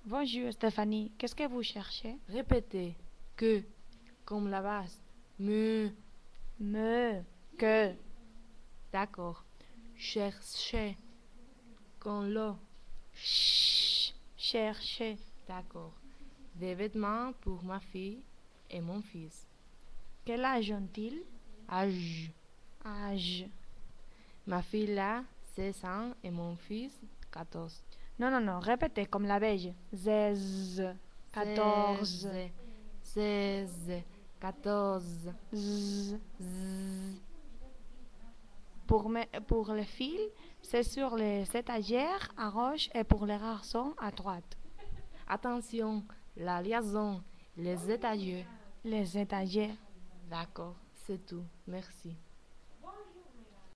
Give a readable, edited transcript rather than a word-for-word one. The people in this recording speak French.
Bonjour Stéphanie, qu'est-ce que vous cherchez? Répétez. Que, comme la base. Me. Que, D'accord. Chercher. Comme l'eau. chercher. D'accord. Des vêtements pour ma fille et mon fils. Quel âge ont-ils? Âge. Âge. Ma fille a 16 ans et mon fils 14. Non, répétez comme la beige. 16, 14, 16, 14. z. Z. Pour les filles, c'est sur les étagères à gauche et pour les garçons à droite. Attention, la liaison, les étagères. Les étagères. D'accord, c'est tout. Merci.